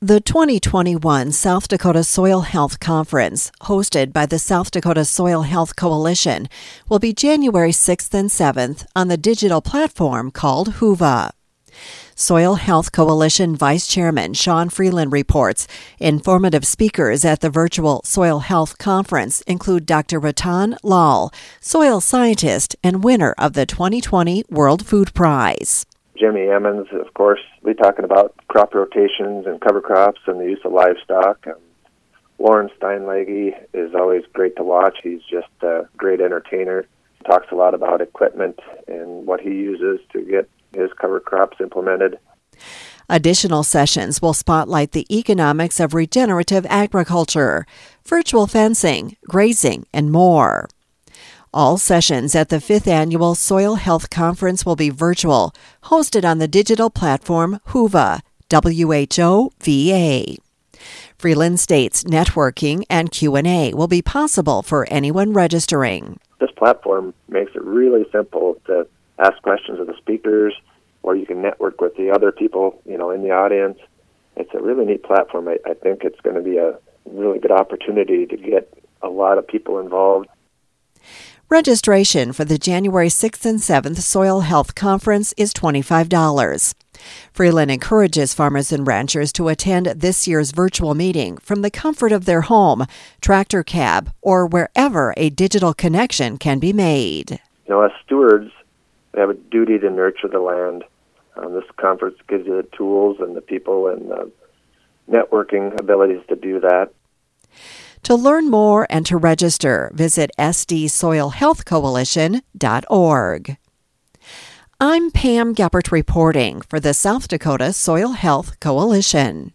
The 2021 South Dakota Soil Health Conference, hosted by the South Dakota Soil Health Coalition, will be January 6th and 7th on the digital platform called Whova. Soil Health Coalition Vice Chairman Sean Freeland reports informative speakers at the virtual Soil Health Conference include Dr. Ratan Lal, soil scientist and winner of the 2020 World Food Prize. Jimmy Emmons, of course, we're talking about crop rotations and cover crops and the use of livestock. Lauren Steinlege is always great to watch. He's just a great entertainer. Talks a lot about equipment and what he uses to get his cover crops implemented. Additional sessions will spotlight the economics of regenerative agriculture, virtual fencing, grazing, and more. All sessions at the 5th Annual Soil Health Conference will be virtual, hosted on the digital platform Whova, WHOVA. Freeland states networking and Q&A will be possible for anyone registering. This platform makes it really simple to ask questions of the speakers, or you can network with the other people, in the audience. It's a really neat platform. I think it's going to be a really good opportunity to get a lot of people involved. Registration for the January 6th and 7th Soil Health Conference is $25. Freeland encourages farmers and ranchers to attend this year's virtual meeting from the comfort of their home, tractor cab, or wherever a digital connection can be made. As stewards, we have a duty to nurture the land. This conference gives you the tools and the people and the networking abilities to do that. To learn more and to register, visit sdsoilhealthcoalition.org. I'm Pam Geppert reporting for the South Dakota Soil Health Coalition.